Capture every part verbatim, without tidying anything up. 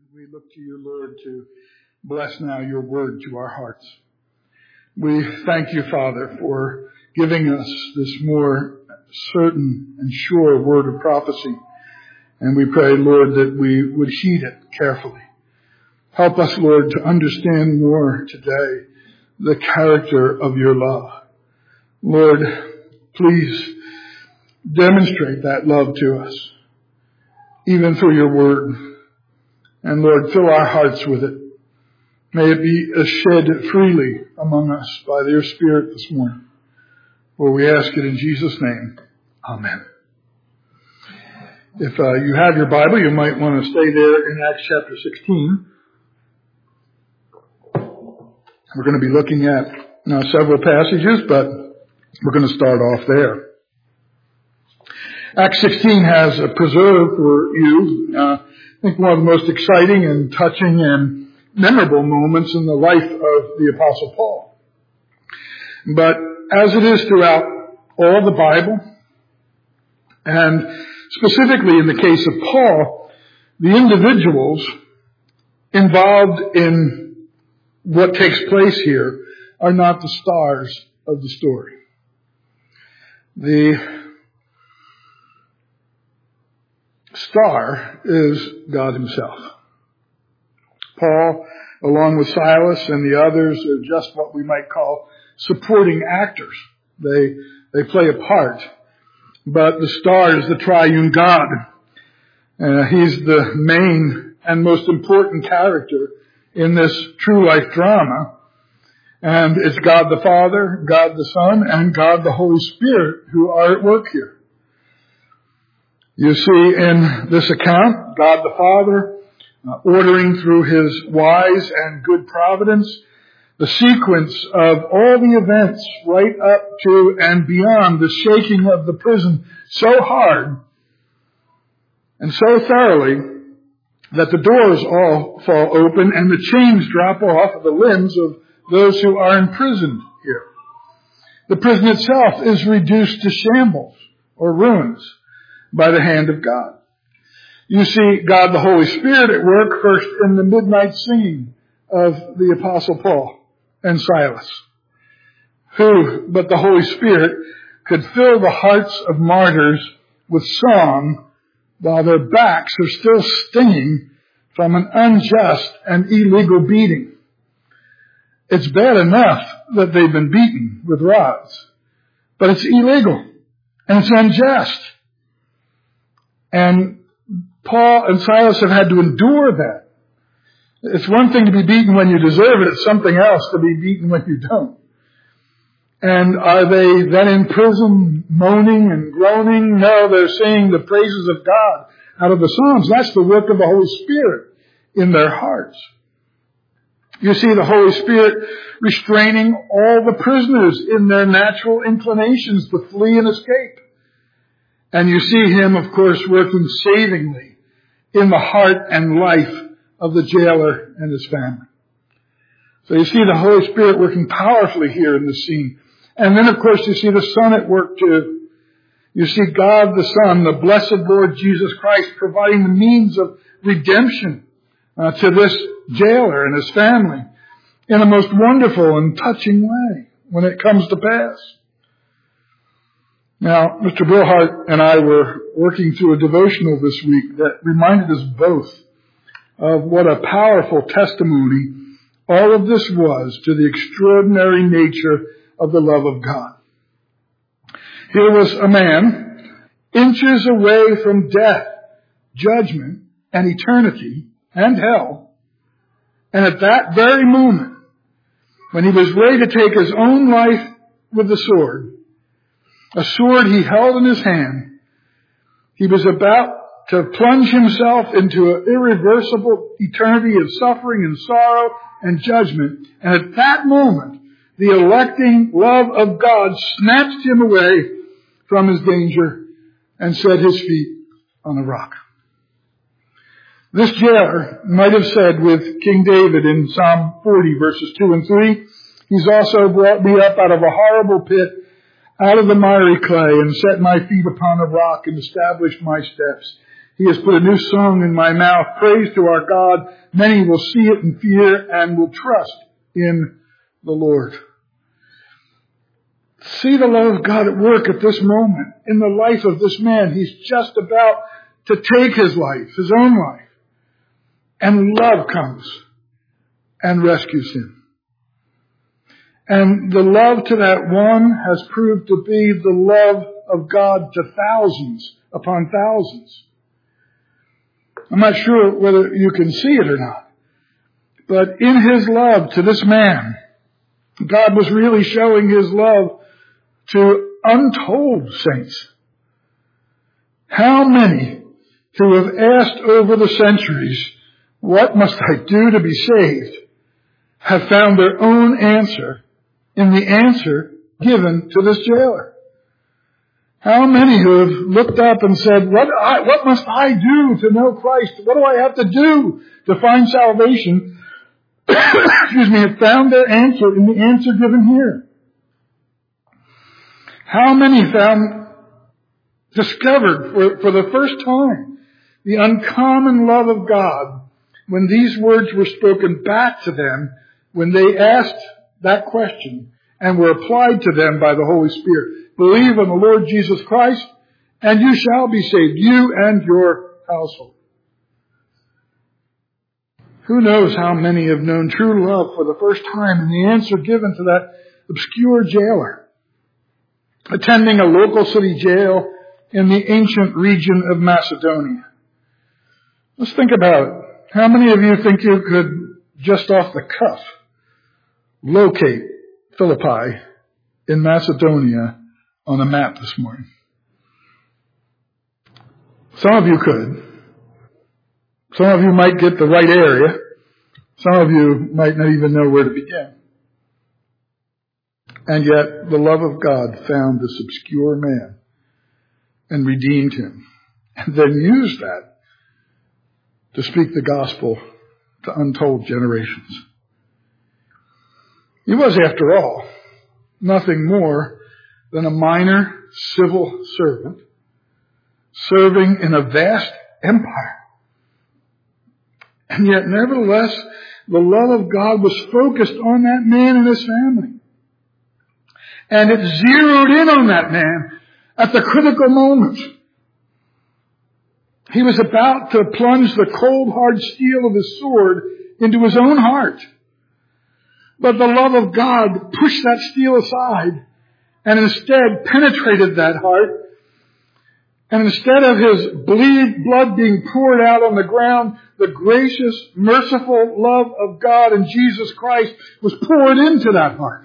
We look to you, Lord, to bless now your word to our hearts. We thank you, Father, for giving us this more certain and sure word of prophecy. And we pray, Lord, that we would heed it carefully. Help us, Lord, to understand more today the character of your love. Lord, please demonstrate that love to us, even through your word. And Lord, fill our hearts with it. May it be shed freely among us by your Spirit this morning. For we ask it in Jesus' name. Amen. If uh, you have your Bible, you might want to stay there in Acts chapter sixteen. We're going to be looking at uh, several passages, but we're going to start off there. Acts sixteen has uh, preserved for you, uh, I think, one of the most exciting and touching and memorable moments in the life of the Apostle Paul. But as it is throughout all the Bible, and specifically in the case of Paul, the individuals involved in what takes place here are not the stars of the story. The star is God himself. Paul, along with Silas and the others, are just what we might call supporting actors. They, they play a part. But the star is the triune God. Uh, he's the main and most important character in this true life drama. And it's God the Father, God the Son, and God the Holy Spirit who are at work here. You see in this account, God the Father uh, ordering through his wise and good providence the sequence of all the events right up to and beyond the shaking of the prison so hard and so thoroughly that the doors all fall open and the chains drop off of the limbs of those who are imprisoned here. The prison itself is reduced to shambles or ruins by the hand of God. You see God the Holy Spirit at work first in the midnight singing of the Apostle Paul and Silas, who, but the Holy Spirit, could fill the hearts of martyrs with song while their backs are still stinging from an unjust and illegal beating. It's bad enough that they've been beaten with rods, but it's illegal and it's unjust. And Paul and Silas have had to endure that. It's one thing to be beaten when you deserve it. It's something else to be beaten when you don't. And are they then in prison moaning and groaning? No, they're singing the praises of God out of the Psalms. That's the work of the Holy Spirit in their hearts. You see the Holy Spirit restraining all the prisoners in their natural inclinations to flee and escape. And you see him, of course, working savingly in the heart and life of the jailer and his family. So you see the Holy Spirit working powerfully here in this scene. And then, of course, you see the Son at work too. You see God the Son, the blessed Lord Jesus Christ, providing the means of redemption uh, to this jailer and his family in a most wonderful and touching way when it comes to pass. Now, Mister Brillhart and I were working through a devotional this week that reminded us both of what a powerful testimony all of this was to the extraordinary nature of the love of God. Here was a man inches away from death, judgment, and eternity, and hell. And at that very moment, when he was ready to take his own life with the sword, a sword he held in his hand, he was about to plunge himself into an irreversible eternity of suffering and sorrow and judgment. And at that moment, the electing love of God snatched him away from his danger and set his feet on a rock. This jailer might have said with King David in Psalm forty, verses two and three, he's also brought me up out of a horrible pit, out of the miry clay, and set my feet upon a rock and established my steps. He has put a new song in my mouth, praise to our God. Many will see it in fear and will trust in the Lord. See the love of God at work at this moment in the life of this man. He's just about to take his life, his own life. And love comes and rescues him. And the love to that one has proved to be the love of God to thousands upon thousands. I'm not sure whether you can see it or not, but in his love to this man, God was really showing his love to untold saints. How many who have asked over the centuries, what must I do to be saved, have found their own answer in the answer given to this jailer? How many who have looked up and said, what, I, what must I do to know Christ? What do I have to do to find salvation? Excuse me, have found their answer in the answer given here. How many found, discovered for, for the first time, the uncommon love of God when these words were spoken back to them, when they asked that question and were applied to them by the Holy Spirit. Believe on the Lord Jesus Christ, and you shall be saved, you and your household. Who knows how many have known true love for the first time in the answer given to that obscure jailer, attending a local city jail in the ancient region of Macedonia. Let's think about it. How many of you think you could, just off the cuff, locate Philippi in Macedonia on a map this morning? Some of you could. Some of you might get the right area. Some of you might not even know where to begin. And yet the love of God found this obscure man and redeemed him, and then used that to speak the gospel to untold generations. He was, after all, nothing more than a minor civil servant serving in a vast empire. And yet, nevertheless, the love of God was focused on that man and his family. And it zeroed in on that man at the critical moment. He was about to plunge the cold, hard steel of his sword into his own heart. But the love of God pushed that steel aside and instead penetrated that heart. And instead of his bleed, blood being poured out on the ground, the gracious, merciful love of God and Jesus Christ was poured into that heart.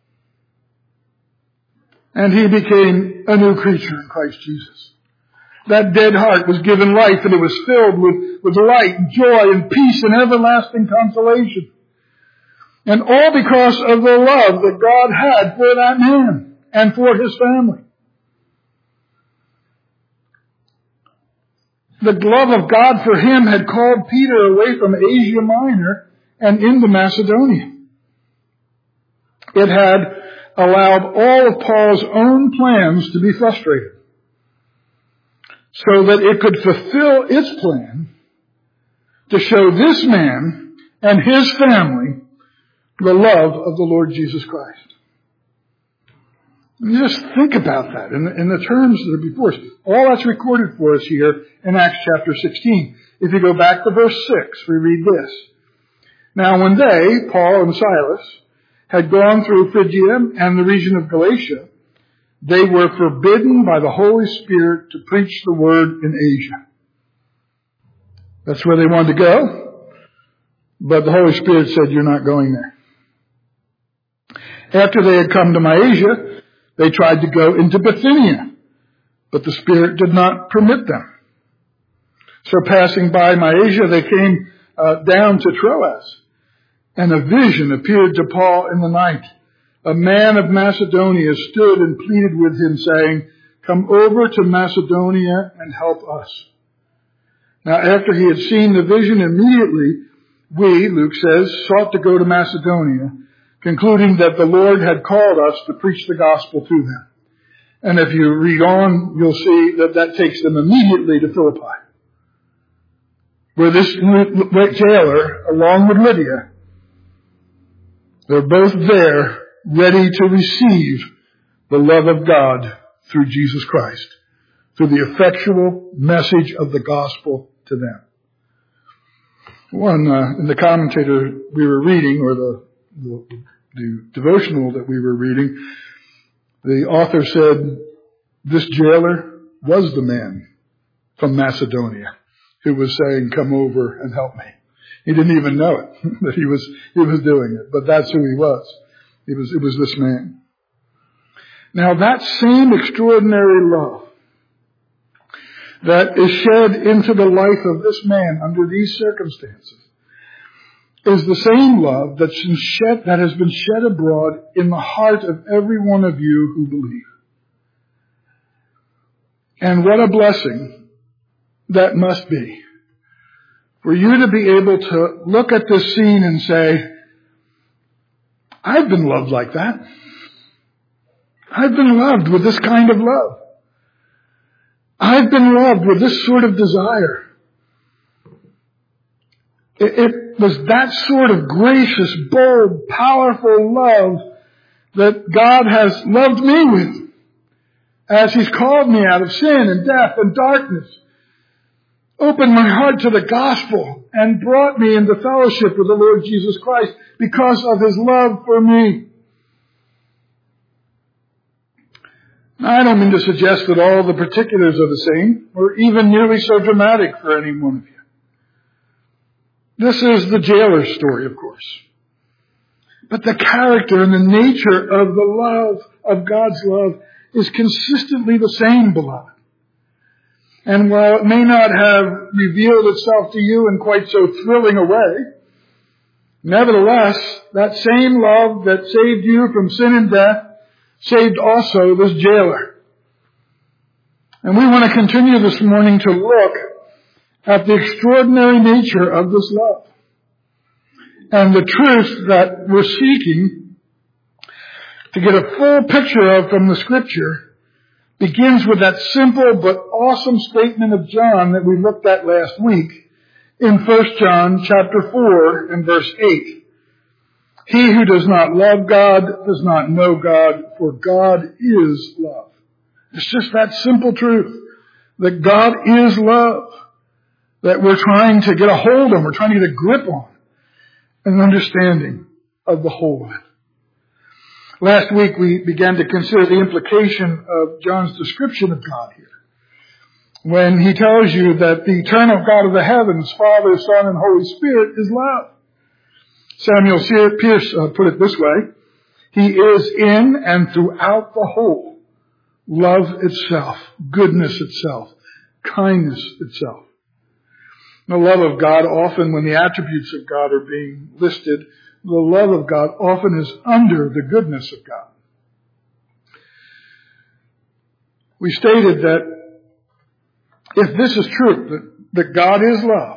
And he became a new creature in Christ Jesus. That dead heart was given life, and it was filled with, with light, and joy, and peace, and everlasting consolation. And all because of the love that God had for that man and for his family. The love of God for him had called Peter away from Asia Minor and into Macedonia. It had allowed all of Paul's own plans to be frustrated, so that it could fulfill its plan to show this man and his family the love of the Lord Jesus Christ. And just think about that in the, in the terms that are before us. All that's recorded for us here in Acts chapter sixteen. If you go back to verse six, we read this. Now when they, Paul and Silas, had gone through Phrygia and the region of Galatia, they were forbidden by the Holy Spirit to preach the word in Asia. That's where they wanted to go, but the Holy Spirit said, you're not going there. After they had come to Mysia, they tried to go into Bithynia, but the Spirit did not permit them. So passing by Mysia, they came uh, down to Troas, and a vision appeared to Paul in the night. A man of Macedonia stood and pleaded with him, saying, come over to Macedonia and help us. Now, after he had seen the vision, immediately we, Luke says, sought to go to Macedonia, concluding that the Lord had called us to preach the gospel to them. And if you read on, you'll see that that takes them immediately to Philippi. where this jailer, along with Lydia, they're both there ready to receive the love of God through Jesus Christ, through the effectual message of the gospel to them. One, uh, in the commentator we were reading, or the, the, the devotional that we were reading, the author said this jailer was the man from Macedonia who was saying, come over and help me. He didn't even know it, that he was, he was doing it, but that's who he was. It was, it was this man. Now that same extraordinary love that is shed into the life of this man under these circumstances is the same love that's been shed, that has been shed abroad in the heart of every one of you who believe. And what a blessing that must be for you to be able to look at this scene and say, I've been loved like that. I've been loved with this kind of love. I've been loved with this sort of desire. It, it was that sort of gracious, bold, powerful love that God has loved me with as He's called me out of sin and death and darkness, opened my heart to the gospel, and brought me into fellowship with the Lord Jesus Christ because of His love for me. Now, I don't mean to suggest that all the particulars are the same, or even nearly so dramatic for any one of you. This is the jailer's story, of course. But the character and the nature of the love, of God's love, is consistently the same, beloved. And while it may not have revealed itself to you in quite so thrilling a way, nevertheless, that same love that saved you from sin and death saved also this jailer. And we want to continue this morning to look at the extraordinary nature of this love. And the truth that we're seeking to get a full picture of from the Scripture begins with that simple but awesome statement of John that we looked at last week in First John chapter four and verse eight. He who does not love God does not know God, for God is love. It's just that simple truth, that God is love, that we're trying to get a hold on, we're trying to get a grip on, an understanding of the whole of it. Last week we began to consider the implication of John's description of God here, when he tells you that the eternal God of the heavens, Father, Son, and Holy Spirit, is love. Samuel Pierce uh, put it this way: He is in and throughout the whole love itself, goodness itself, kindness itself. The love of God, often when the attributes of God are being listed, the love of God often is under the goodness of God. We stated that if this is true, that, that God is love,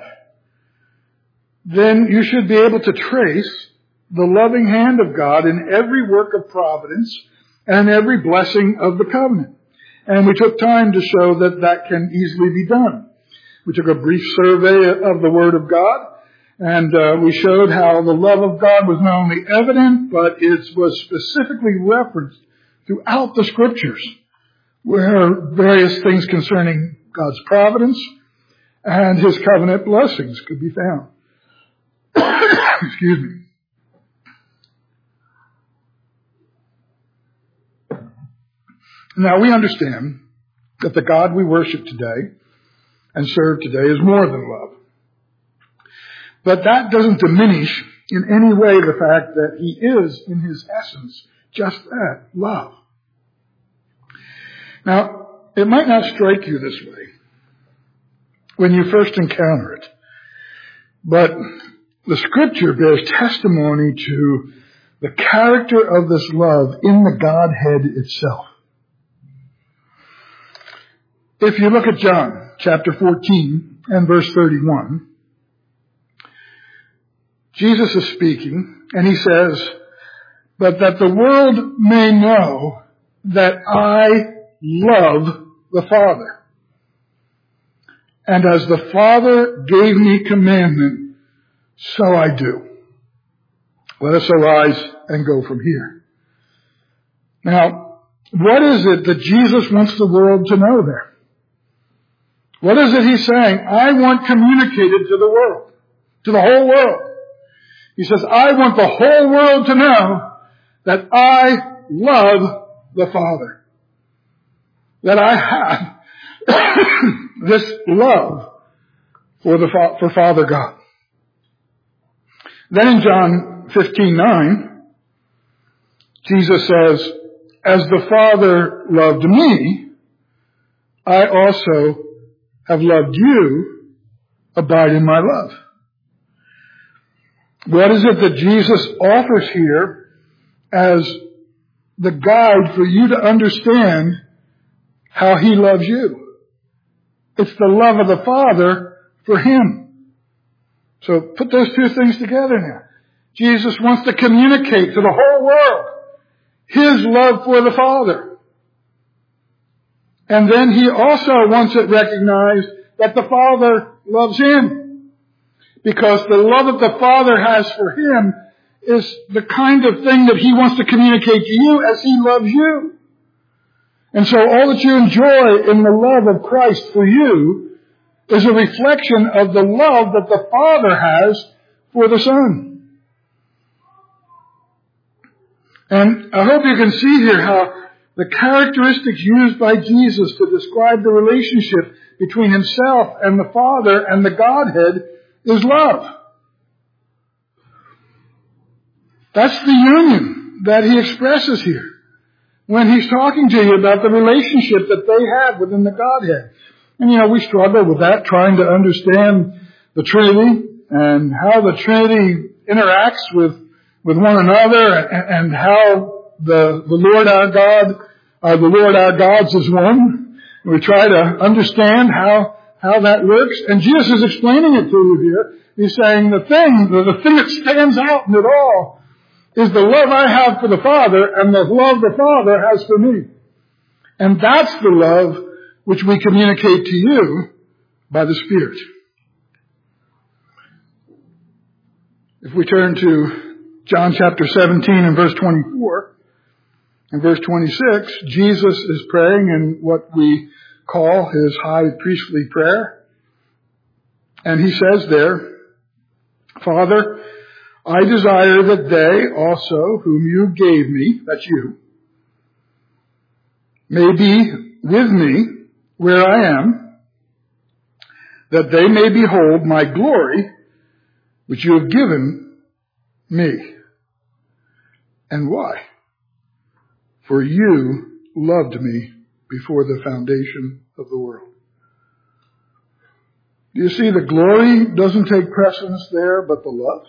then you should be able to trace the loving hand of God in every work of providence and every blessing of the covenant. And we took time to show that that can easily be done. We took a brief survey of the Word of God, and uh, we showed how the love of God was not only evident, but it was specifically referenced throughout the Scriptures, where various things concerning God's providence and His covenant blessings could be found. Excuse me. Now, we understand that the God we worship today and serve today is more than love. But that doesn't diminish in any way the fact that He is, in His essence, just that, love. Now, it might not strike you this way when you first encounter it, but the Scripture bears testimony to the character of this love in the Godhead itself. If you look at John chapter fourteen and verse thirty-one, Jesus is speaking, and He says, "But that the world may know that I love the Father, And as the Father gave me commandment, so I do. Let us arise and go from here. Now, what is it that Jesus wants the world to know there? What is it he's saying? I want communicated to the world, to the whole world. He says, I want the whole world to know that I love the Father. That I have this love for the for Father God. Then in John fifteen nine, Jesus says, as the Father loved me, I also have loved you. Abide in my love. What is it that Jesus offers here as the guide for you to understand how he loves you? It's the love of the Father for him. So put those two things together now. Jesus wants to communicate to the whole world his love for the Father. And then he also wants it recognized that the Father loves him. Because the love that the Father has for him is the kind of thing that he wants to communicate to you as he loves you. And so all that you enjoy in the love of Christ for you is a reflection of the love that the Father has for the Son. And I hope you can see here how the characteristics used by Jesus to describe the relationship between himself and the Father and the Godhead is love. That's the union that he expresses here when he's talking to you about the relationship that they have within the Godhead. And, you know, we struggle with that, trying to understand the Trinity and how the Trinity interacts with, with one another, and, and how the, the Lord our God, uh, the Lord our gods is one. We try to understand how, how that works. And Jesus is explaining it to you here. He's saying the thing, the, the thing that stands out in it all is the love I have for the Father and the love the Father has for me. And that's the love which we communicate to you by the Spirit. If we turn to John chapter seventeen and verse twenty-four, and verse twenty-six, Jesus is praying in what we call his high priestly prayer. And he says there, Father, I desire that they also whom you gave me, that's you, may be with me where I am, that they may behold my glory, which you have given me. And why? For you loved me before the foundation of the world. Do you see the glory doesn't take precedence there, but the love?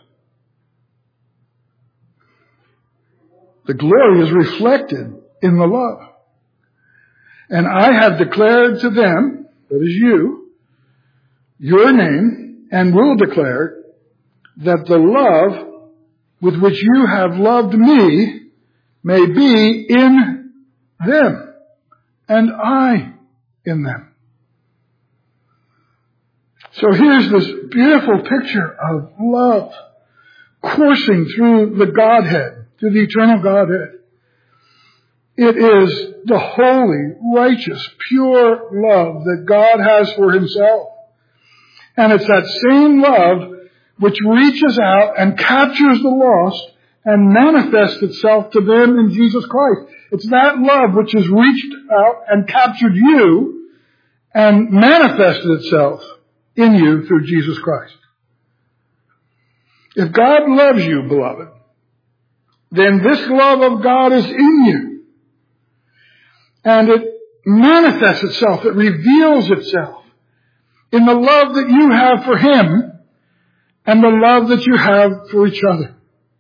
The glory is reflected in the love. And I have declared to them, that is you, your name, and will declare that the love with which you have loved me may be in them, and I in them. So here's this beautiful picture of love coursing through the Godhead, through the eternal Godhead. It is the holy, righteous, pure love that God has for himself. And it's that same love which reaches out and captures the lost and manifests itself to them in Jesus Christ. It's that love which has reached out and captured you and manifested itself in you through Jesus Christ. If God loves you, beloved, then this love of God is in you. And it manifests itself, it reveals itself in the love that you have for him and the love that you have for each other.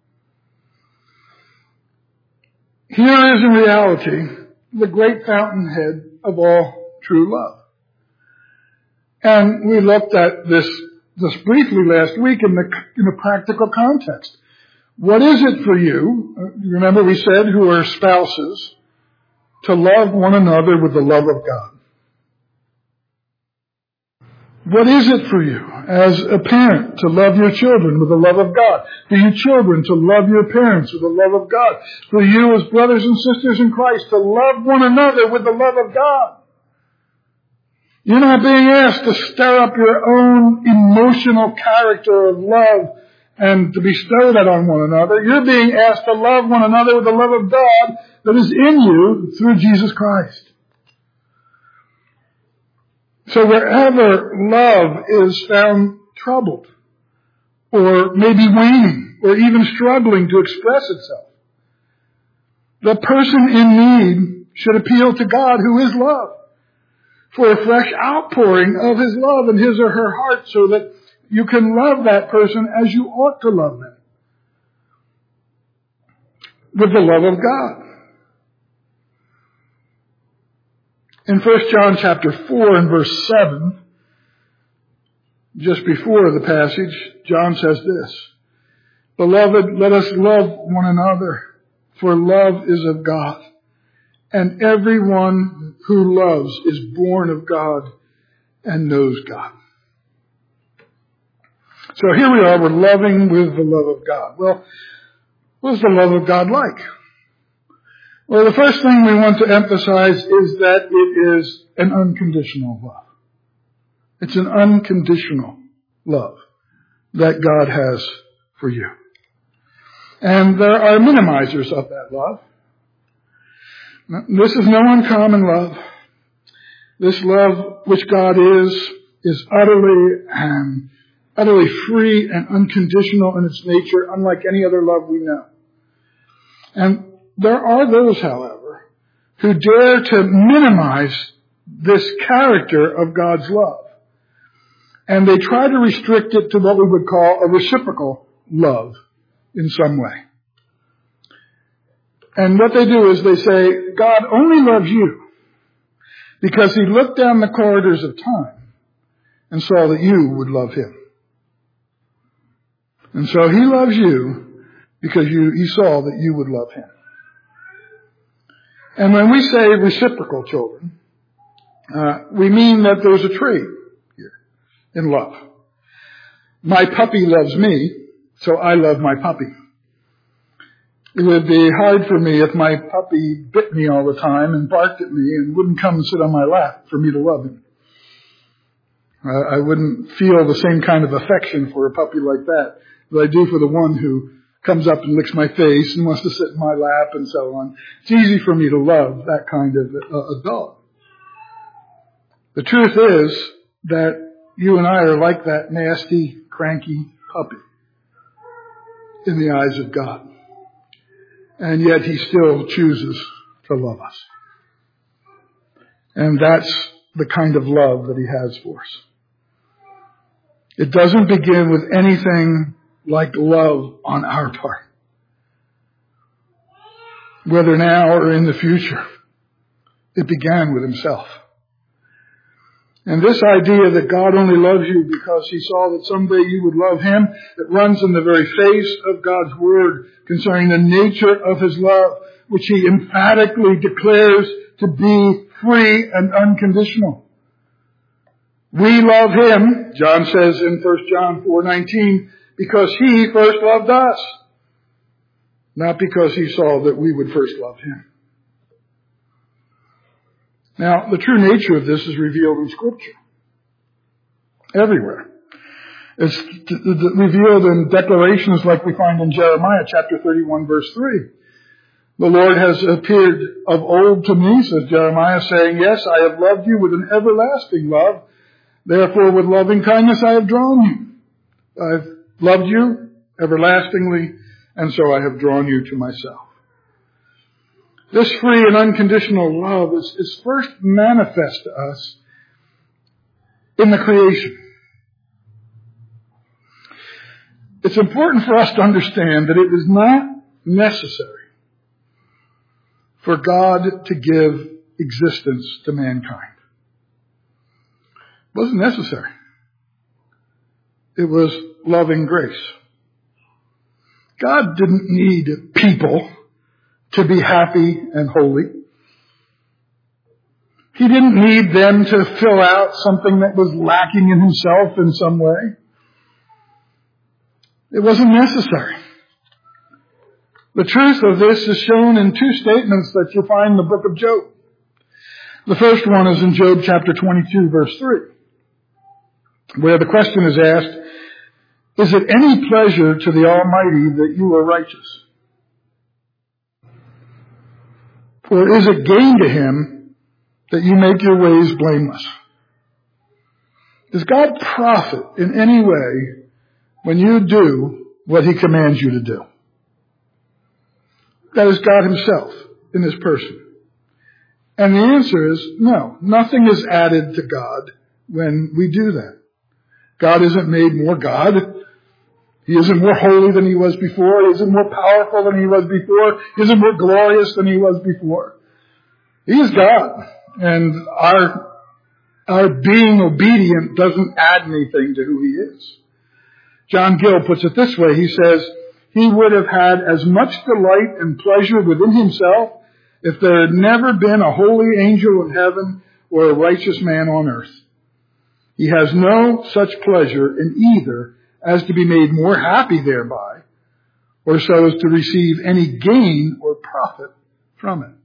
Here is in reality the great fountainhead of all true love. And we looked at this, this briefly last week in the, in the practical context. What is it for you, remember we said, who are spouses, to love one another with the love of God? What is it for you as a parent to love your children with the love of God? For you children to love your parents with the love of God? For you as brothers and sisters in Christ to love one another with the love of God? You're not being asked to stir up your own emotional character of love and to bestow that on one another. You're being asked to love one another with the love of God that is in you through Jesus Christ. So wherever love is found troubled, or maybe waning, or even struggling to express itself, the person in need should appeal to God, who is love, for a fresh outpouring of His love in his or her heart, so that you can love that person as you ought to love them, with the love of God. In First John chapter four and verse seven, just before the passage, John says this, "Beloved, let us love one another, for love is of God. And everyone who loves is born of God and knows God." So here we are, we're loving with the love of God. Well, what is the love of God like? Well, the first thing we want to emphasize is that it is an unconditional love. It's an unconditional love that God has for you. And there are minimizers of that love. This is no uncommon love. This love which God is, is utterly and utterly free and unconditional in its nature, unlike any other love we know. And there are those, however, who dare to minimize this character of God's love. And they try to restrict it to what we would call a reciprocal love in some way. And what they do is they say, God only loves you because He looked down the corridors of time and saw that you would love Him. And so He loves you because you, He saw that you would love Him. And when we say reciprocal, children, uh, we mean that there's a trade here in love. My puppy loves me, so I love my puppy. It would be hard for me if my puppy bit me all the time and barked at me and wouldn't come and sit on my lap for me to love him. Uh, I wouldn't feel the same kind of affection for a puppy like that that I do for the one who comes up and licks my face and wants to sit in my lap and so on. It's easy for me to love that kind of a, a dog. The truth is that you and I are like that nasty, cranky puppy in the eyes of God. And yet He still chooses to love us. And that's the kind of love that He has for us. It doesn't begin with anything like love on our part, whether now or in the future. It began with Himself. And this idea that God only loves you because He saw that someday you would love Him, it runs in the very face of God's Word concerning the nature of His love, which He emphatically declares to be free and unconditional. We love Him, John says in First John four nineteen, because He first loved us, not because He saw that we would first love Him. Now, the true nature of this is revealed in Scripture. Everywhere. It's revealed in declarations like we find in Jeremiah chapter thirty-one, verse three. The Lord has appeared of old to me, says Jeremiah, saying, yes, I have loved you with an everlasting love. Therefore, with loving kindness I have drawn you. I've loved you everlastingly, and so I have drawn you to myself. This free and unconditional love is, is first manifest to us in the creation. It's important for us to understand that it is not necessary for God to give existence to mankind. It wasn't necessary. It was loving grace. God didn't need people to be happy and holy. He didn't need them to fill out something that was lacking in himself in some way. It wasn't necessary. The truth of this is shown in two statements that you find in the book of Job. The first one is in Job chapter twenty-two, verse three, where the question is asked, is it any pleasure to the Almighty that you are righteous? Or is it gain to him that you make your ways blameless? Does God profit in any way when you do what he commands you to do? That is God himself in this person. And the answer is no. Nothing is added to God when we do that. God isn't made more God. He isn't more holy than he was before. He isn't more powerful than he was before. He isn't more glorious than he was before. He is God. And our, our being obedient doesn't add anything to who he is. John Gill puts it this way. He says, he would have had as much delight and pleasure within himself if there had never been a holy angel in heaven or a righteous man on earth. He has no such pleasure in either as to be made more happy thereby, or so as to receive any gain or profit from it.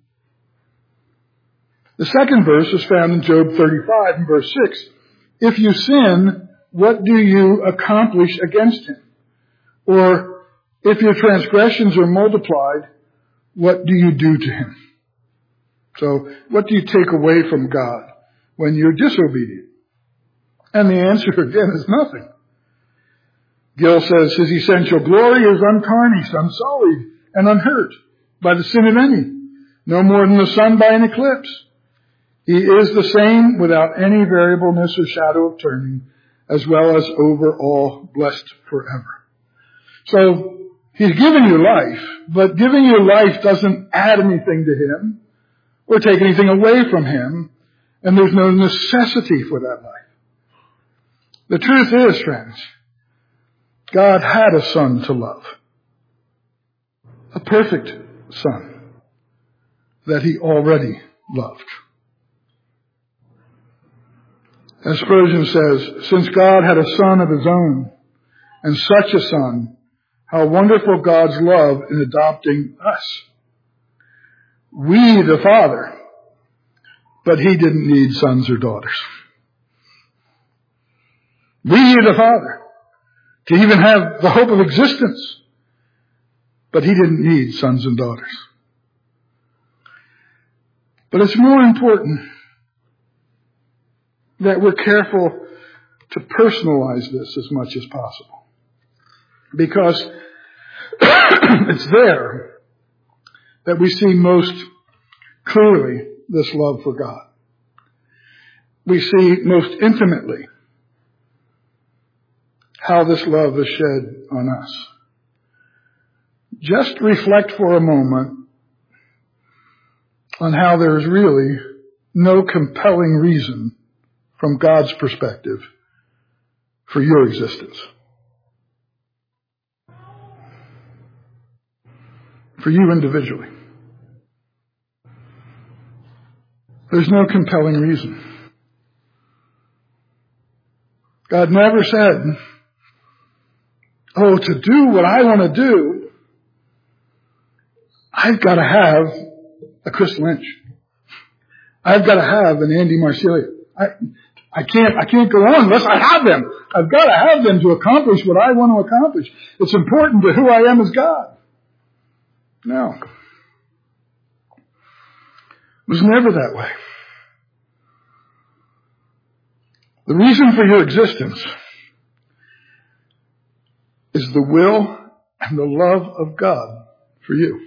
The second verse is found in Job thirty-five and verse six. If you sin, what do you accomplish against him? Or if your transgressions are multiplied, what do you do to him? So, what do you take away from God when you're disobedient? And the answer again is nothing. Gill says his essential glory is untarnished, unsullied, and unhurt by the sin of any, no more than the sun by an eclipse. He is the same without any variableness or shadow of turning, as well as over all blessed forever. So, he's given you life, but giving you life doesn't add anything to him or take anything away from him, and there's no necessity for that life. The truth is, friends, God had a son to love, a perfect son that he already loved. As Spurgeon says, since God had a son of his own, and such a son, how wonderful God's love in adopting us. We, the Father, but he didn't need sons or daughters. We, the Father, to even have the hope of existence, but he didn't need sons and daughters. But it's more important that we're careful to personalize this as much as possible. Because it's there that we see most clearly this love for God. We see most intimately how this love is shed on us. Just reflect for a moment on how there is really no compelling reason from God's perspective for your existence. For you individually. There's no compelling reason. God never said, oh, to do what I want to do, I've got to have a Chris Lynch. I've got to have an Andy Marcellia. I, I can't, I can't go on unless I have them. I've got to have them to accomplish what I want to accomplish. It's important to who I am as God. No. It was never that way. The reason for your existence is the will and the love of God for you.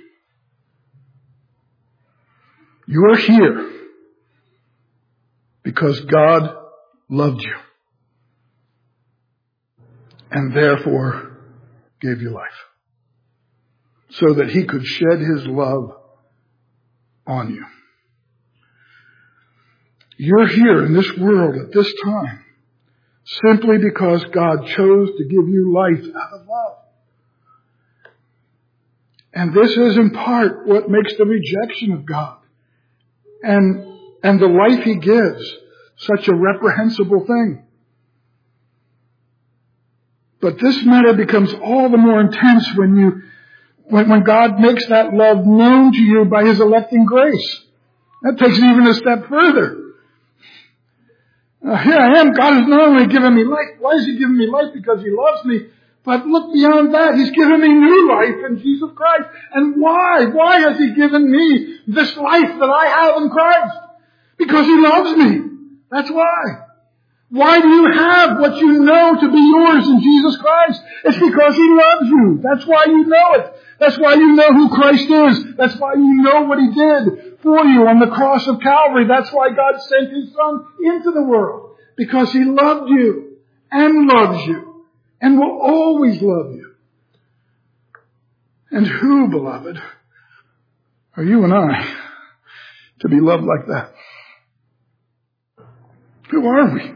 You're here because God loved you and therefore gave you life so that he could shed his love on you. You're here in this world at this time simply because God chose to give you life out of love. And this is in part what makes the rejection of God and and the life he gives such a reprehensible thing. But this matter becomes all the more intense when you, when, when God makes that love known to you by his electing grace. That takes it even a step further. Uh, here I am, God has not only given me life. Why is he giving me life? Because he loves me. But look beyond that. He's given me new life in Jesus Christ. And why? Why has he given me this life that I have in Christ? Because he loves me. That's why. Why do you have what you know to be yours in Jesus Christ? It's because he loves you. That's why you know it. That's why you know who Christ is. That's why you know what he did for you on the cross of Calvary. That's why God sent his Son into the world. Because he loved you and loves you and will always love you. And who, beloved, are you and I to be loved like that? Who are we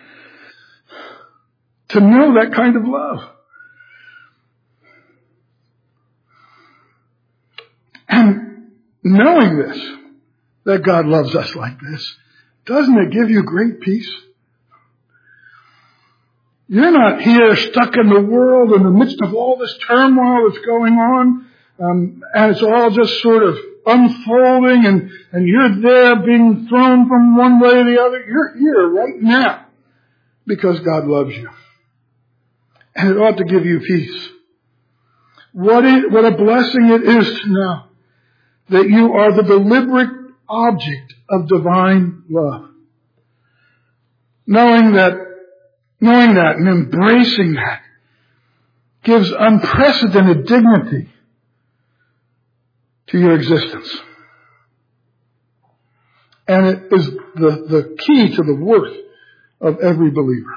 to know that kind of love? And knowing this, that God loves us like this, doesn't it give you great peace? You're not here stuck in the world in the midst of all this turmoil that's going on, um, and it's all just sort of unfolding, and, and you're there being thrown from one way to the other. You're here right now because God loves you. And it ought to give you peace. What, it, what a blessing it is to know that you are the deliberate object of divine love. Knowing that, knowing that and embracing that gives unprecedented dignity to your existence. And it is the, the key to the worth of every believer.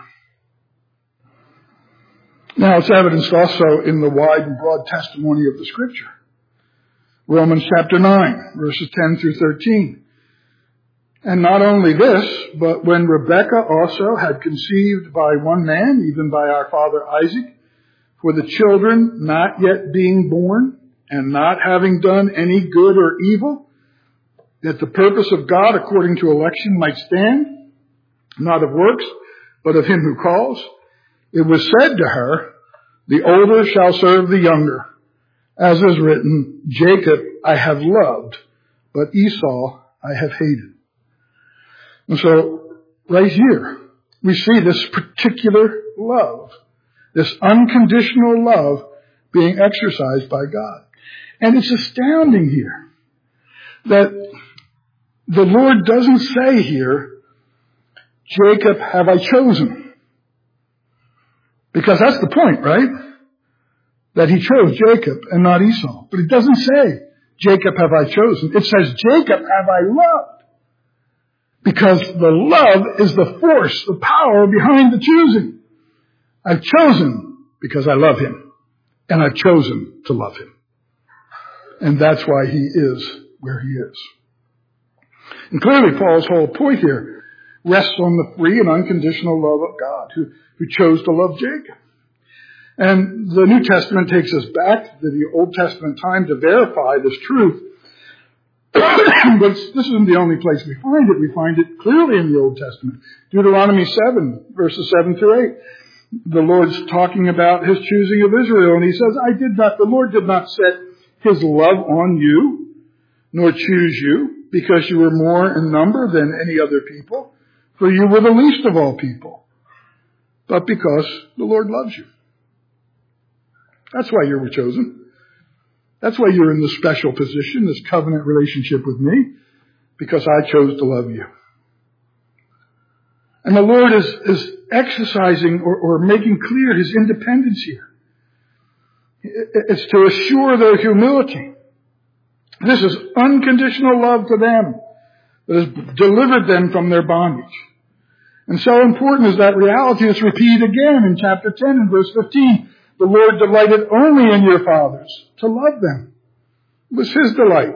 Now, it's evidenced also in the wide and broad testimony of the Scripture. Romans chapter nine, verses ten through thirteen. And not only this, but when Rebekah also had conceived by one man, even by our father Isaac, for the children not yet being born, and not having done any good or evil, that the purpose of God according to election might stand, not of works, but of him who calls, it was said to her, the older shall serve the younger. As is written, Jacob I have loved, but Esau I have hated. And so, right here, we see this particular love, this unconditional love being exercised by God. And it's astounding here that the Lord doesn't say here, Jacob have I chosen. Because that's the point, right? That he chose Jacob and not Esau. But it doesn't say, Jacob have I chosen. It says, Jacob have I loved. Because the love is the force, the power behind the choosing. I've chosen because I love him. And I've chosen to love him. And that's why he is where he is. And clearly Paul's whole point here rests on the free and unconditional love of God who, who chose to love Jacob. And the New Testament takes us back to the Old Testament time to verify this truth. But this isn't the only place we find it. We find it clearly in the Old Testament. Deuteronomy seven, verses seven through eight. The Lord's talking about his choosing of Israel. And he says, I did not, the Lord did not set his love on you, nor choose you, because you were more in number than any other people. For you were the least of all people. But because the Lord loves you. That's why you were chosen. That's why you're in this special position, this covenant relationship with me, because I chose to love you. And the Lord is, is exercising or, or making clear his independence here. It's to assure their humility. This is unconditional love to them that has delivered them from their bondage. And so important is that reality is repeated again in chapter ten and verse fifteen. The Lord delighted only in your fathers to love them. It was his delight.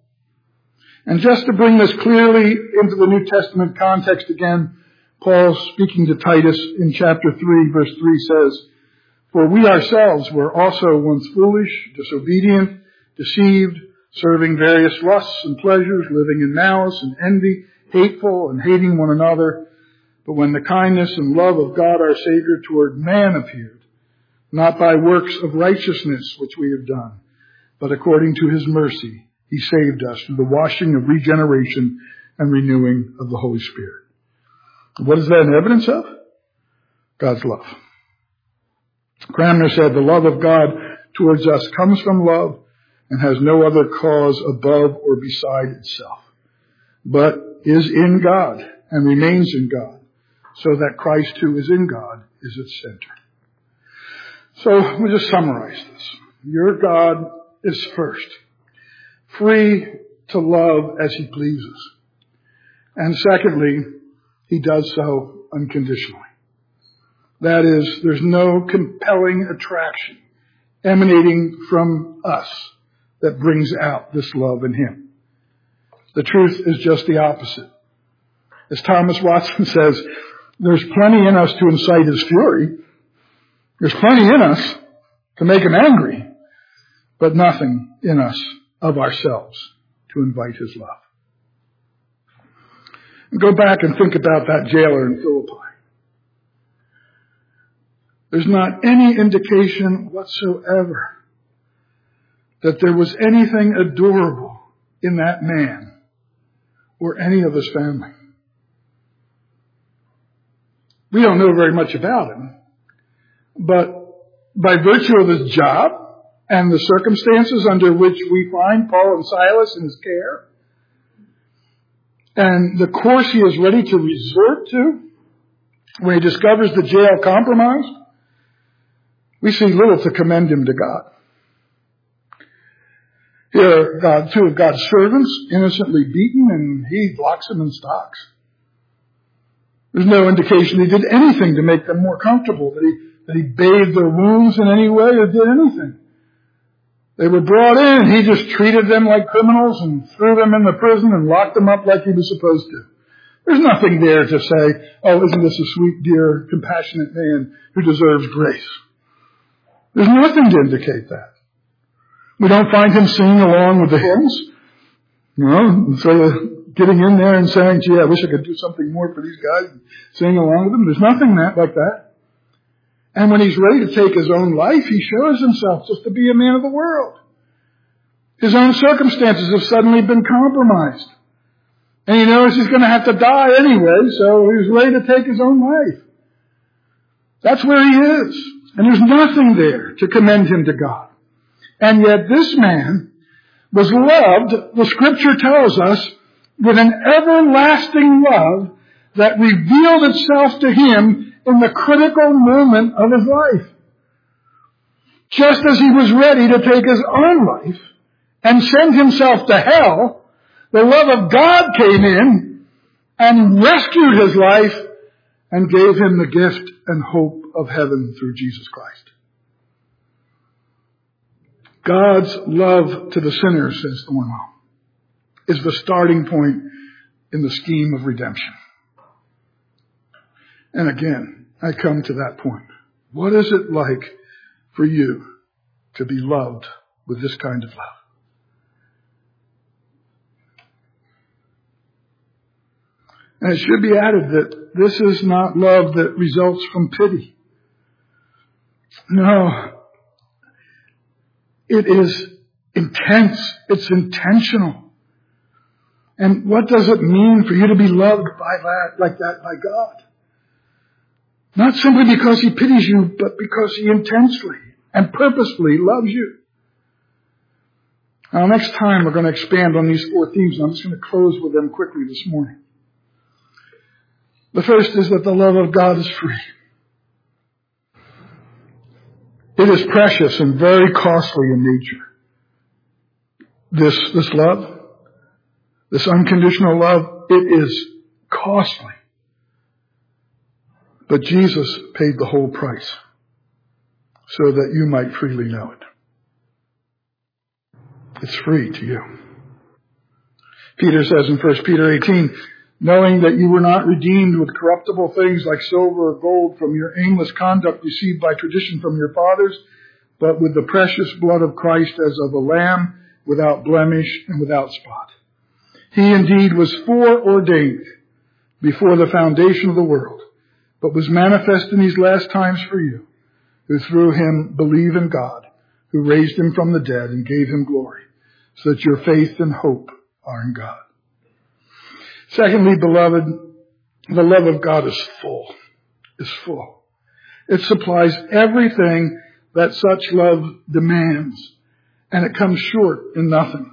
And just to bring this clearly into the New Testament context again, Paul, speaking to Titus in chapter three, verse three says, for we ourselves were also once foolish, disobedient, deceived, serving various lusts and pleasures, living in malice and envy, hateful and hating one another. But when the kindness and love of God our Savior toward man appeared, not by works of righteousness which we have done, but according to his mercy, he saved us through the washing of regeneration and renewing of the Holy Spirit. What is that an evidence of? God's love. Cranmer said, the love of God towards us comes from love and has no other cause above or beside itself, but is in God and remains in God, so that Christ who is in God is its center. So let me just summarize this. Your God is first, free to love as he pleases. And secondly, he does so unconditionally. That is, there's no compelling attraction emanating from us that brings out this love in him. The truth is just the opposite. As Thomas Watson says, there's plenty in us to incite his fury. There's plenty in us to make him angry, but nothing in us of ourselves to invite his love. And go back and think about that jailer in Philippi. There's not any indication whatsoever that there was anything adorable in that man or any of his family. We don't know very much about him, but by virtue of his job and the circumstances under which we find Paul and Silas in his care, and the course he is ready to resort to when he discovers the jail compromised, we see little to commend him to God. Here, God, two of God's servants innocently beaten, and he locks them in stocks. There's no indication he did anything to make them more comfortable, that he, that he bathed their wounds in any way or did anything. They were brought in, and he just treated them like criminals and threw them in the prison and locked them up like he was supposed to. There's nothing there to say, oh, isn't this a sweet, dear, compassionate man who deserves grace? There's nothing to indicate that. We don't find him singing along with the hymns. You know, sort of getting in there and saying, gee, I wish I could do something more for these guys and sing along with them. There's nothing that like that. And when he's ready to take his own life, he shows himself just to be a man of the world. His own circumstances have suddenly been compromised. And he knows he's going to have to die anyway, so he's ready to take his own life. That's where he is. And there's nothing there to commend him to God. And yet this man was loved, the Scripture tells us, with an everlasting love that revealed itself to him in the critical moment of his life. Just as he was ready to take his own life and send himself to hell, the love of God came in and rescued his life and gave him the gift and hope of heaven through Jesus Christ. God's love to the sinner, says Thornwell, is the starting point in the scheme of redemption. And again, I come to that point. What is it like for you to be loved with this kind of love? And it should be added that this is not love that results from pity. No. It is intense. It's intentional. And what does it mean for you to be loved by that, like that by God? Not simply because he pities you, but because he intensely and purposefully loves you. Now, next time we're going to expand on these four themes, and I'm just going to close with them quickly this morning. The first is that the love of God is free. It is precious and very costly in nature. This, this love, this unconditional love, it is costly. But Jesus paid the whole price so that you might freely know it. It's free to you. Peter says in First Peter eighteen, knowing that you were not redeemed with corruptible things like silver or gold from your aimless conduct received by tradition from your fathers, but with the precious blood of Christ as of a lamb without blemish and without spot. He indeed was foreordained before the foundation of the world, but was manifest in these last times for you, who through him believe in God, who raised him from the dead and gave him glory, so that your faith and hope are in God. Secondly, beloved, the love of God is full, is full. It supplies everything that such love demands, and it comes short in nothing.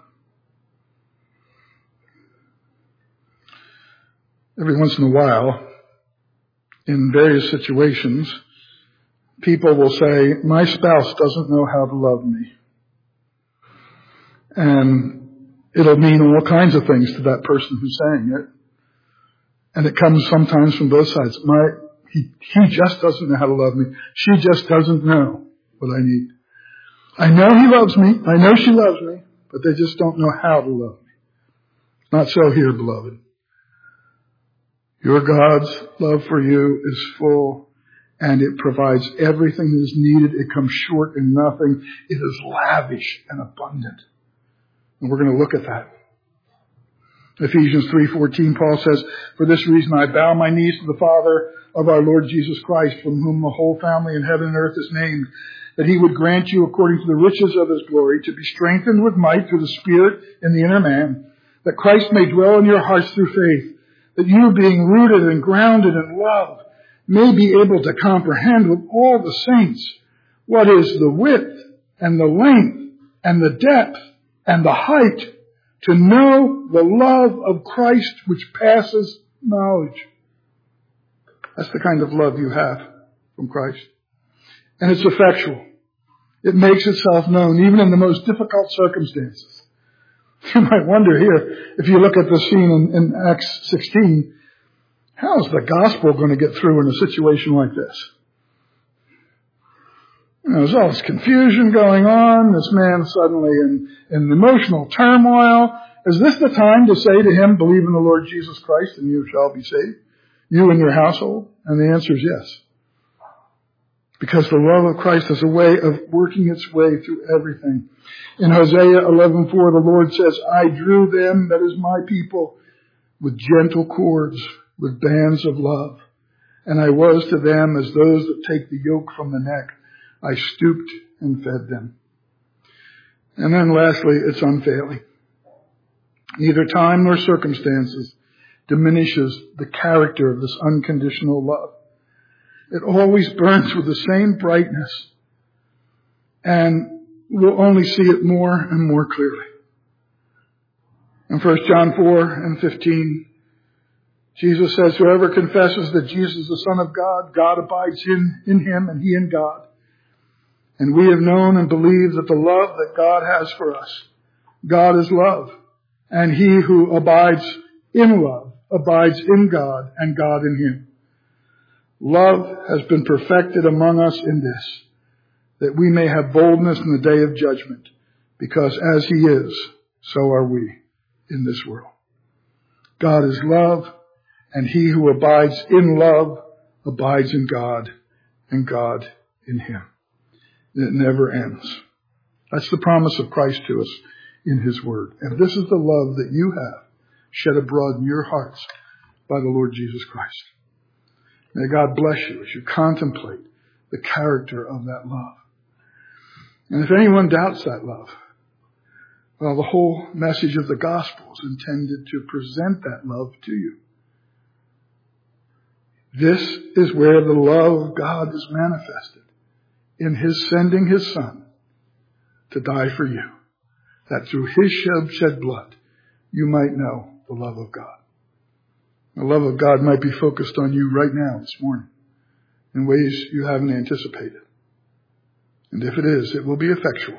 Every once in a while, in various situations, people will say, my spouse doesn't know how to love me. And it'll mean all kinds of things to that person who's saying it. And it comes sometimes from both sides. My, he, he just doesn't know how to love me. She just doesn't know what I need. I know he loves me. I know she loves me, but they just don't know how to love me. Not so here, beloved. Your God's love for you is full, and it provides everything that is needed. It comes short in nothing. It is lavish and abundant. And we're going to look at that. Ephesians three fourteen, Paul says, for this reason I bow my knees to the Father of our Lord Jesus Christ, from whom the whole family in heaven and earth is named, that he would grant you, according to the riches of his glory, to be strengthened with might through the Spirit in the inner man, that Christ may dwell in your hearts through faith, that you, being rooted and grounded in love, may be able to comprehend with all the saints what is the width and the length and the depth and the height, to know the love of Christ which passes knowledge. That's the kind of love you have from Christ. And it's effectual. It makes itself known even in the most difficult circumstances. You might wonder here, if you look at the scene in, in Acts sixteen, how is the gospel going to get through in a situation like this? You know, there's all this confusion going on. This man suddenly in, in emotional turmoil. Is this the time to say to him, believe in the Lord Jesus Christ and you shall be saved? You and your household? And the answer is yes. Because the love of Christ has a way of working its way through everything. In Hosea eleven four, the Lord says, I drew them, that is my people, with gentle cords, with bands of love. And I was to them as those that take the yoke from the neck. I stooped and fed them. And then lastly, it's unfailing. Neither time nor circumstances diminishes the character of this unconditional love. It always burns with the same brightness, and we'll only see it more and more clearly. In First John four and fifteen, Jesus says, whoever confesses that Jesus is the Son of God, God abides in, in him and he in God. And we have known and believed that the love that God has for us, God is love, and he who abides in love abides in God and God in him. Love has been perfected among us in this, that we may have boldness in the day of judgment, because as he is, so are we in this world. God is love, and he who abides in love abides in God, and God in him. It never ends. That's the promise of Christ to us in his word. And this is the love that you have shed abroad in your hearts by the Lord Jesus Christ. May God bless you as you contemplate the character of that love. And if anyone doubts that love, well, the whole message of the gospel is intended to present that love to you. This is where the love of God is manifested, in his sending his Son to die for you, that through his shed, shed blood you might know the love of God. The love of God might be focused on you right now this morning in ways you haven't anticipated. And if it is, it will be effectual.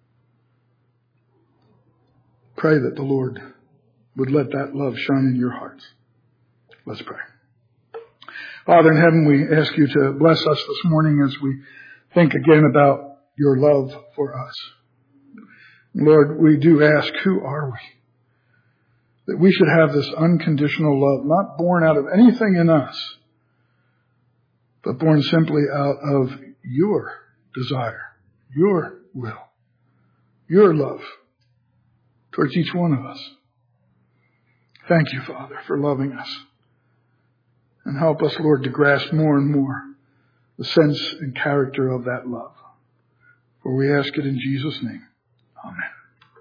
Pray that the Lord would let that love shine in your hearts. Let's pray. Father in heaven, we ask you to bless us this morning as we think again about your love for us. Lord, we do ask, who are we? That we should have this unconditional love, not born out of anything in us, but born simply out of your desire, your will, your love towards each one of us. Thank you, Father, for loving us. And help us, Lord, to grasp more and more the sense and character of that love. For we ask it in Jesus' name. Amen.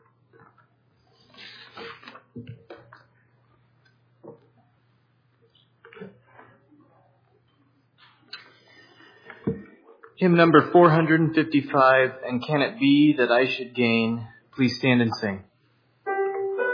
Hymn number four hundred fifty-five, And Can It Be That I Should Gain? Please stand and sing.